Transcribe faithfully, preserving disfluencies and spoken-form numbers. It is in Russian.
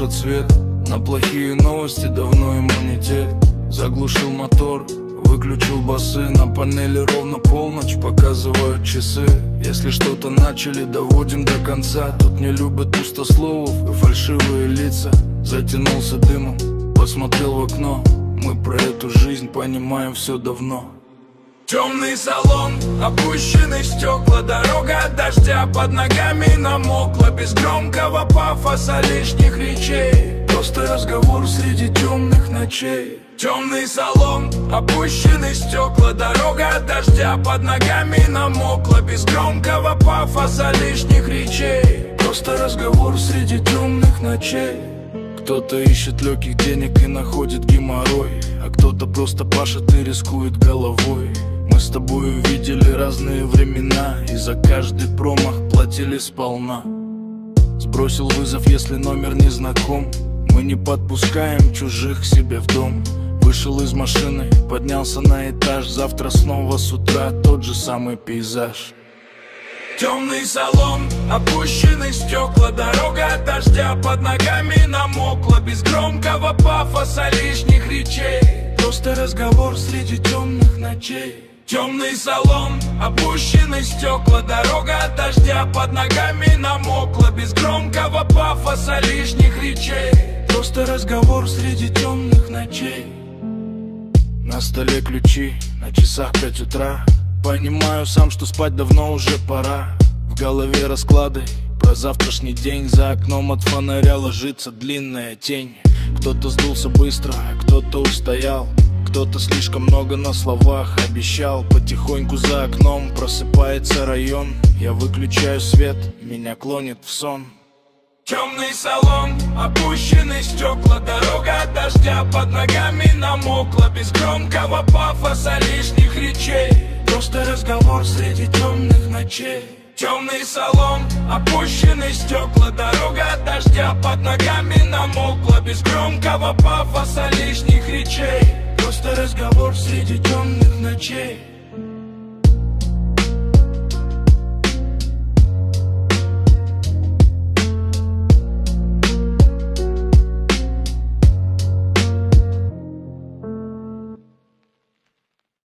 тушат свет. На плохие новости давно иммунитет. Заглушил мотор, выключил басы. На панели ровно полночь, показывают часы. Если что-то начали, доводим до конца. Тут не любят пустословов и фальшивые лица. Затянулся дымом, посмотрел в окно. Мы про эту жизнь понимаем все давно. Темный салон, опущены стекла. Дорога от дождя под ногами намокла. Без громкого пафоса, лишних речей. Просто разговор среди темных ночей. Темный салон, опущены стекла. Дорога от дождя под ногами намокла. Без громкого пафоса, лишних речей. Просто разговор среди темных ночей. Кто-то ищет легких денег и находит геморрой, а кто-то просто пашет и рискует головой. Мы с тобой увидели разные времена, и за каждый промах платили сполна. Сбросил вызов, если номер не знаком. Мы не подпускаем чужих к себе в дом. Вышел из машины, поднялся на этаж. Завтра снова с утра тот же самый пейзаж. Темный салон, опущены стекла. Дорога от дождя под ногами намокла. Без громкого пафоса, лишних речей. Просто разговор среди темных ночей. Темный салон, опущены стекла. Дорога от дождя под ногами намокла. Без громкого пафоса, лишних речей. Просто разговор среди темных ночей. На столе ключи, на часах пять утра. Понимаю сам, что спать давно уже пора. В голове расклады про завтрашний день. За окном от фонаря ложится длинная тень. Кто-то сдулся быстро, кто-то устоял. Кто-то слишком много на словах обещал. Потихоньку за окном просыпается район. Я выключаю свет, меня клонит в сон. Темный салон, опущены стекла. Дорога от дождя под ногами намокла. Без громкого пафоса, лишних речей. Просто разговор среди темных ночей. Темный салон, опущены стекла. Дорога от дождя под ногами намокла. Без громкого пафоса, лишних речей. Просто разговор среди темных ночей.